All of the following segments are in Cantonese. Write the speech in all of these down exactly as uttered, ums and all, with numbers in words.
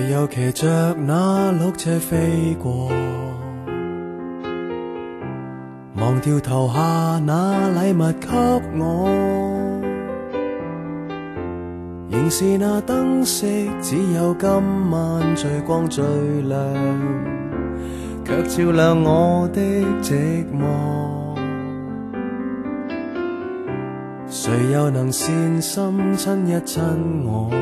又騎着那鹿車飛過，忘掉投下那禮物給我，仍是那燈飾，只有今晚最光最亮，卻照亮我的寂寞。誰又能善心親一親我，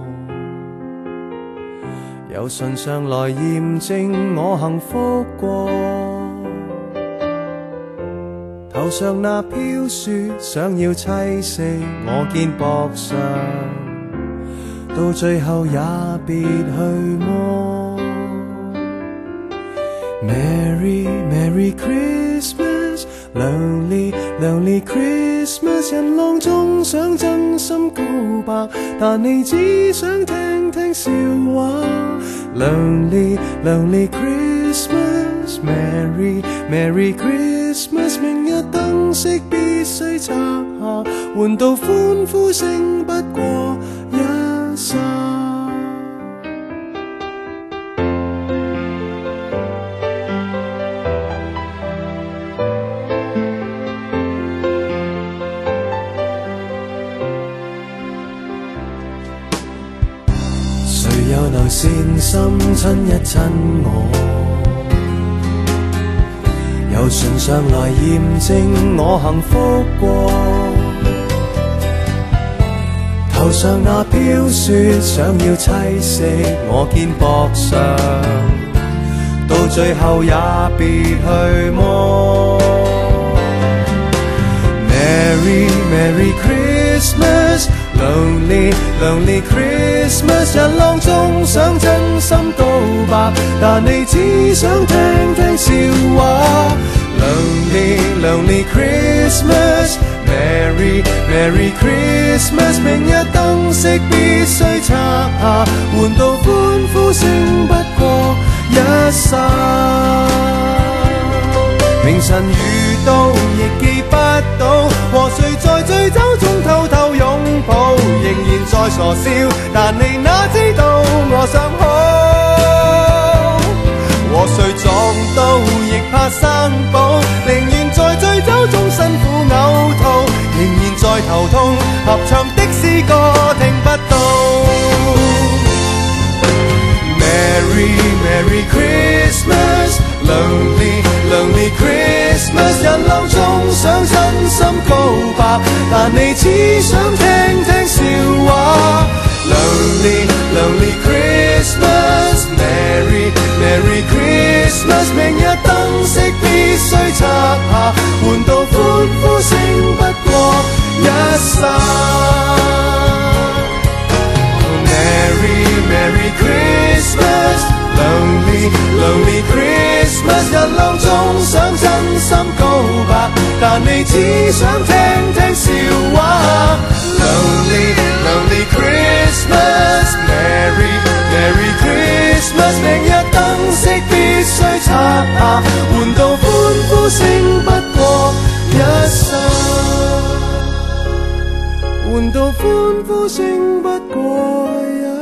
由唇上來驗證我幸福過。頭上那飄雪想要棲息我肩膊上，到最後也別去麼。 Merry Merry Christmas Lonely Lonely Christmas 人浪中想真心告白，但你只想聽聽笑話。 Lonely Lonely Christmas Merry Merry Christmas 明日燈飾必須拆下，換到歡呼聲不過一剎。誰又能善心親一親我，由唇上來驗證我幸福過。頭上那飄雪想要棲息我肩膊上，到最後也別去麼。 Merry Merry Christmas Lonely Lonely Christmas 人浪中想真心告白，但你只想聽聽笑話。 Lonely Lonely Christmas Merry Merry Christmas 明日燈飾必須拆下，換到歡呼聲不過一剎。明晨遇到亦記不到，和誰在醉酒中偷偷擁抱，仍然在傻笑，但你哪知道我想好。和誰撞到亦怕生保，寧願在醉酒中辛苦嘔吐，仍然在頭痛，合唱的詩歌聽不到。 Merry Merry Christmas Lonely Lonely Christmas 人浪中想真心告白，但你只想聽聽笑話。 Lonely Lonely Christmas Merry Merry Christmas 明日燈飾必須拆下，換到歡呼聲不過一剎。 Merry Merry Christmas Lonely Lonely Christmas 人浪中想真心告白，但你只想聽聽笑話。 Lonely Lonely Christmas Merry Merry Christmas 明日燈飾必須拆下，換到歡呼聲不過一剎，換到歡呼聲不過一剎。